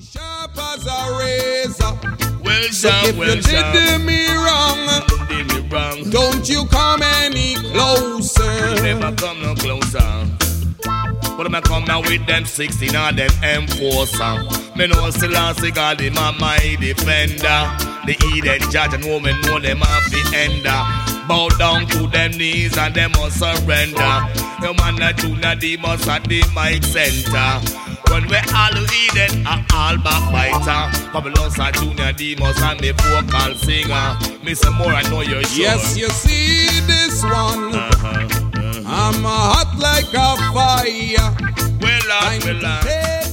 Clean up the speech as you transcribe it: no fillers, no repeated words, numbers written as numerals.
Sharp as a razor. Well So sharp, if well you sharp. did me wrong, Did me wrong. don't you come any closer. Never come no closer. But I come now with them 16 or them enforcer. Me know Selassie God, him a my defender. The Eden judge and woman know them have the ender. Bow down to them knees and them must surrender. The man that do not the must at the mic center. When we all Eden are all backbiter. Babylon's a junior demons and the vocal singer. Me some more I know you're sure. Yes, you see this one. I'm hot like a fire. Well, Time to take